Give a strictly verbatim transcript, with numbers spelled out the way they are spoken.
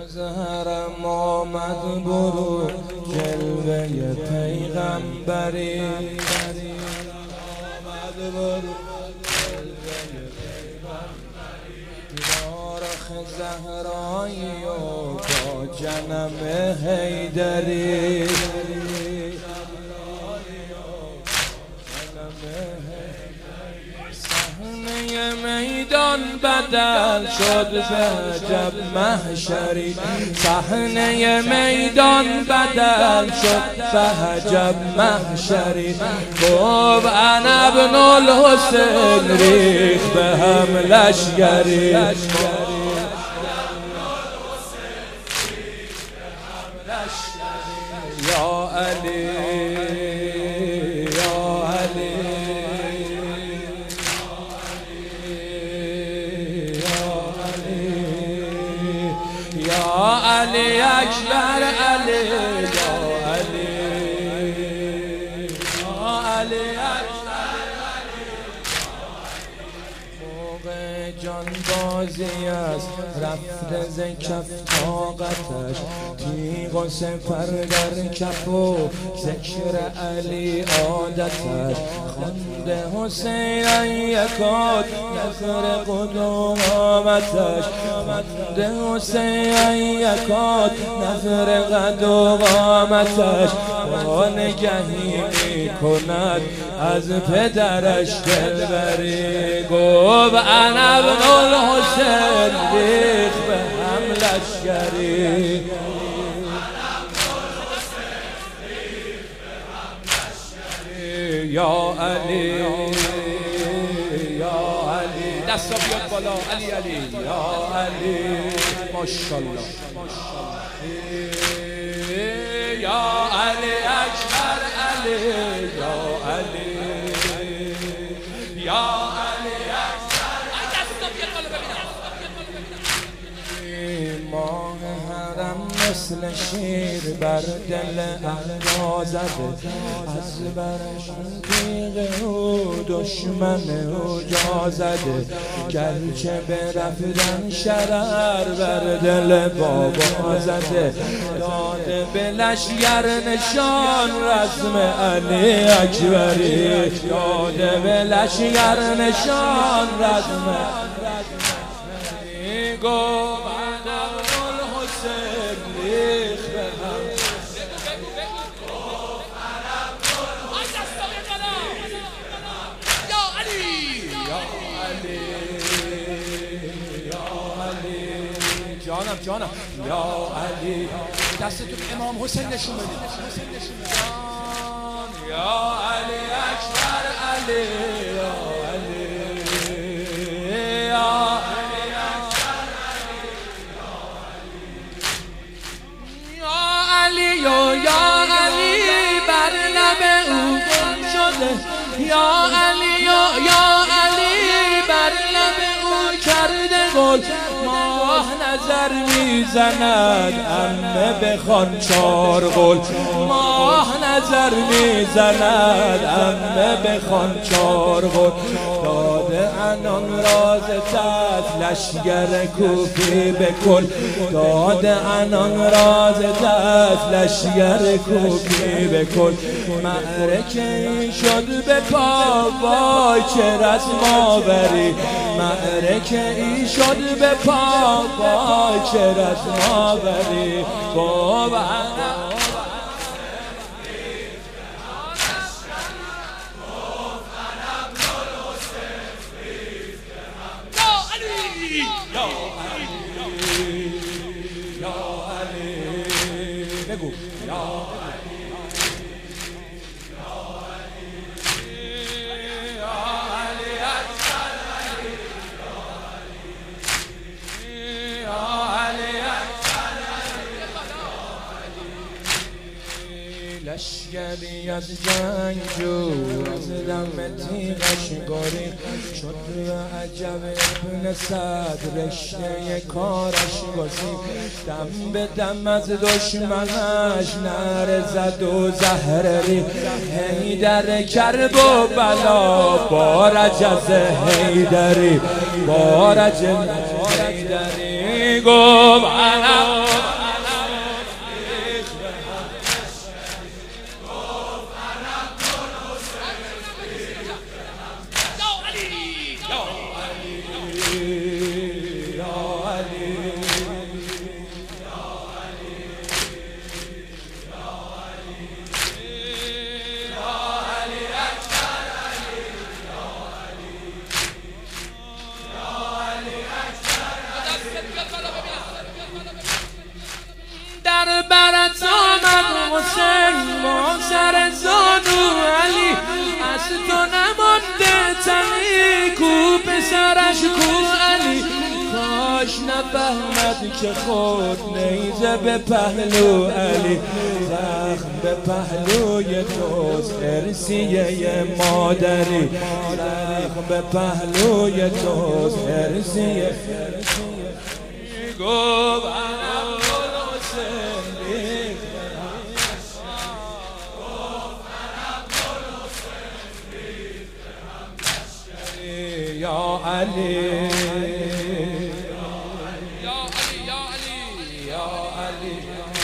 از حرم آمد برو جلوه پیغمبری، آمد برو رخ زهرایی و با جنم حیدری، صحنه میدان بدل شد به عجب محشری، صحنه میدان بدل شد به عجب محشری. گفت انا ابن الحسین ریخ به هم لشگری، یا علی یا علی یا علی اکبر علی یا علی یا علی موقع جان بازی است رفت ز کف طاقتش، تیغ و سپر در کف و ذکر علی عادتش. خانده حسین یکاد نظر قدومتش، خانده حسین یکاد نظر قدومتش. با نگهی می کند از پدرش دلبری. گفت انا ابن الحسین ریخ به هم لشگری، یا علی یا علی دستا بیاد بالا، علی علی یا علی ماشاءالله یا علی اکبر علی یا علی یا علی اکبر دستا بیاد بالا ببینم. ماه حرم مثل شیر بر دل اعدا زده، از برش تیغ او دشمن او جا زده. گرچه برفتن شرر بر دل بابا زده، داده به لشگر نشان رسم علی اکبری، داده به لشگر نشان رسم علی. گفت جانم جانم یا علی دستتون امام حسین نشون بدید، یا علی اکبر علی یا علی یا علی اکبر علی یا علی یا علی بر لب او گم شده، یا علی یا علی بر لب او کرده گل. ماه نظر میزند عمه بخوان چار قول، ماه نظر میزند عمه بخوان چار قول. داده انان راز تست لشگر کوفی بکل، داده انان راز تست لشگر کوفی بکل. معرکه شد به پا وای چه رسم آوری، معرکه ای شد به پا وای چه رسم آوری. گفت انا یا علی یا علی بگو یا علی یا علی اکبر علی یا علی اکبر علی. لشگری از جنگ جو از دم تیغش گریخت، شد و عجب ابن سعد رشته کارش گسیخت. دم به دم از دشمنش نعره زد و زهر ریخت. حیدر کرب و بلا بارج از حیدری، بارج حیدری. گفت انا برات آمد حسین ما سر زانو علی از تو نمانده تنی کو پسرش کو علی کاش نفهمد که خود نیزه به پهلو علی زخم به پهلوی توست ارسیه مادری زخم به پهلوی توست ارسیه گفت یا علی یا علی یا علی یا علی